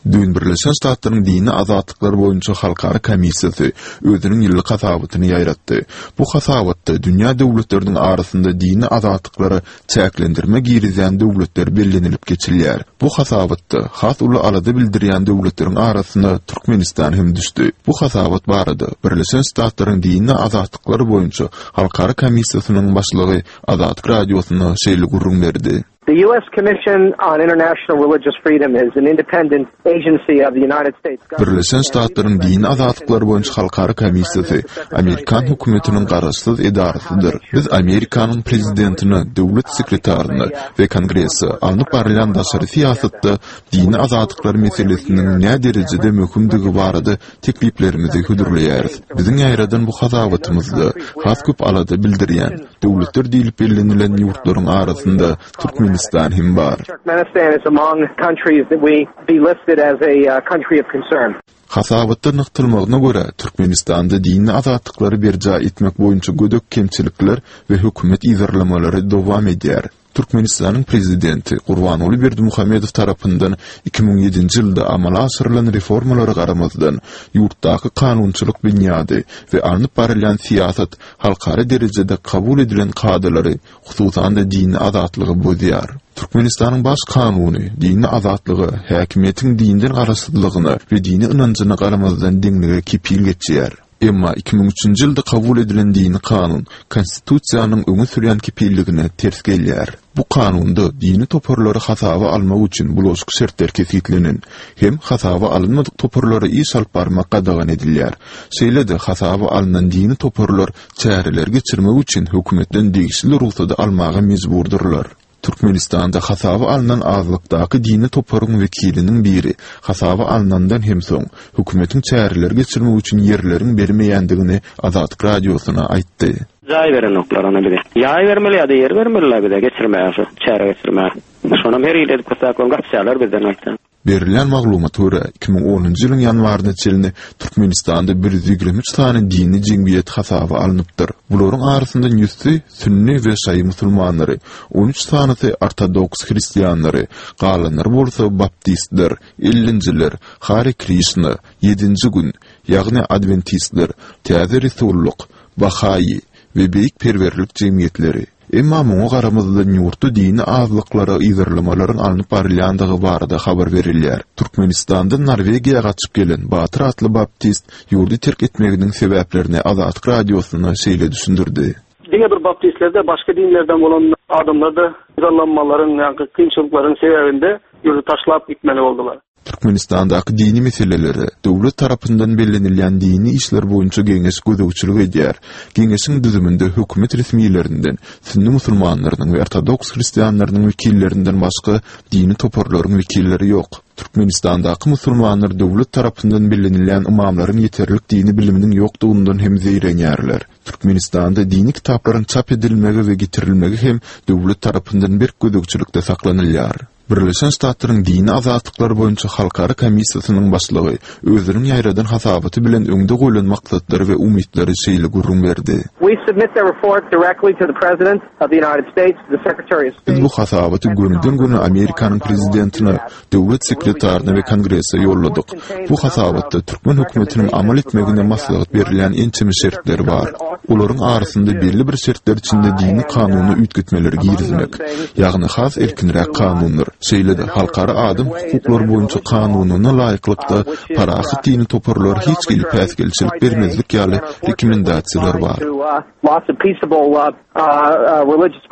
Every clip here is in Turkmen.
Dün Birleşen Ştatlaryň dini azatlyklary boýunça halkara komissiýasy özüniň ýyllyk hasabatyny ýaýratdy. Bu hasabatda dünýä döwletleriniň arasynda dini azatlyklary çäklendirme girizän döwletler bellenilip geçilýär. Bu hasabatda has uly alady bildirýän döwletleriň arasyna Türkmenistan hem düşdi. Bu hasabat barada Birleşen Ştatlaryň dini azatlyklary boýunça halkara komissiýasynyň başlygy Azatlyk radiosyna şeýle gurrun berdi. The U.S. Commission on International Religious Freedom is an independent agency of the United States government. Birleşen Ştatlaryň dini azatlyklary boýunça halkara komissiýasy Amerikan hökümetiniň garaşsyz edarasydyr. Biz Amerikanyň prezidentini, döwlet sekretaryny we kongresi alnyp barýan daşary siýasatda dini azatlyklary meselesiniň näme derejede möhümdigi barada tekliplerimizi hödürleýäris. Biziň ýaýradan bu hasabatymyzda has köp alady bildirýän döwletler diýilip bellenilýän ýurtlaryň arasynda Turkmenistan hem bar. Turkmenistan is among countries that we be listed as a country of concern. Hasabatda nykdylmagyna görä Türkmenistanda dini azatlyklary berja etmek boýunça gödök kemçilikler we hökümet izarlamalary dowam edýär. Türkmenistanyň prezidenti Gurbanuly Berdimuhammedow tarapyndan 2007-nji ýylda amala aşyrylan reformalary garamazdan ýurtdaky kanunçylyk bünyady we alnyp barýan siýasat halkara derejede kabul edilen kadrlary, hususan da dini azatlygy bozýar. Türkmenistanyň baş kanuny dini azatlygy, häkimetiň dinden garaşsyzlygyny we dini ynanjyna garamazdan deňlige kepil geçýär. Emma 2003-nji ýylda kabul edilen dini kanun konstitusiýanyň öňe sürýän kepilligine ters gelýär. Bu kanunda dini toparlary hasaba almak üçin bulaşyk şertler kesýitlenen hem hasaba alınmadyk toparlary iş alyp barmak gadagan edilýär. Şeýle-de hasaba alynan dini toparlar çäreler geçirmek üçin hökümetden degişli ruhsat almagy mejburdurlar. Türkmenistanda hasaba alınan azlykdaky dini toparyň wekiliniň biri hasaba alynandan hem soň hökümetiň çäreler geçirmek üçin ýerleriň bermeýändigini Azatlyk radiosyna aýtdy. Jaý beren noktalarına biri. Ýaý bermeli ýa-da ýer bermeli bide geçirmäýär, çäre geçirmäýär. Şonu her ýerde köpçüler gapçalar bizden aýtdy. Berilen maglumat görä 2010-njy ýylyň ýanwarynda çelini Türkmenistanda 123 tane dini jemgyýet hasaba alınıpdyr. Bularyň arasynda ýüzü sünni we şaý musulmanlary, 13 tanysy ortodoks hristiýanlary, galanlar bolsa baptistler, illinciler, Hare Krishna, 7-nji gün, ýagny adventistler, täze rasulluk, Bahayi we beýik perwerlik jemgyýetleri. Emma muňa garamazda ýurtda dini azlyklary izarlamalaryň alınıp barýandygy barada habar berilýär. Türkmenistanda Norwegiýa gaçyp gelen Batyr atly baptist ýurdy terk etmeginiň sebäplerini Azatlyk radiosyna şeýle düşündirdi. Diňe bir baptistlerde başga dinlerden bolan adamlar da izarlanmalaryň ýa-da kynçylyklaryň sebäbinde ýurdy taşlap gitmeli boldular. Türkmenistandaky dini meseleleri döwlet tarapyndan bellenilýän dini işler boýunça geňeş gözegçilik edýär. Geňeşiň düzüminde hökümet resmiýetlerinden, sünni musulmanlarynyň we ortodoks hristiýanlarynyň wekillerinden başga dini toparlaryň wekilleri ýok. Türkmenistandaky musulmanlar döwlet tarapyndan bellenilýän imamlaryň ýeterlik dini biliminiň ýokdugundan hem zeýrenýärler. Türkmenistanda dini kitaplaryň çap edilmegi we getirilmegi hem döwlet tarapyndan bir gözegçilikde saklanylýar. Birleşen Ştatlaryň dini azatlyklary boýunça halkara komissiýasynyň başlygy özüniň ýaýradan hasabaty bilen öňde goýulan maksatlary we umytları şeýle gurrun berdi. We submit the report directly to the President of the United States, the Secretary of State. Biz bu hasabaty günden güne Amerikanyň prezidentine, döwlet sekretaryna we kongrese ýolladyk. Bu hasabatda Türkmen hökümetiniň amal etmegine maslahat berilýän ençemi şertleri bar. Olaryň arasynda belli bir şertler içinde dini kanuny üýtgetmeleri girizmek, ýagny has erkinrek kanunlar. Şeýle-de halkara adam hukuklary boýunça kanunyna laýyklykda paraxy dini toparlar hiç gelip päsgelçilik bermezlik ýaly rekomendasiýalar bar.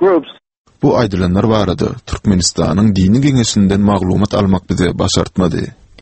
Bu aýdylanlar barada Türkmenistanyň dini geňeşinden maglumat almak bize başartmady.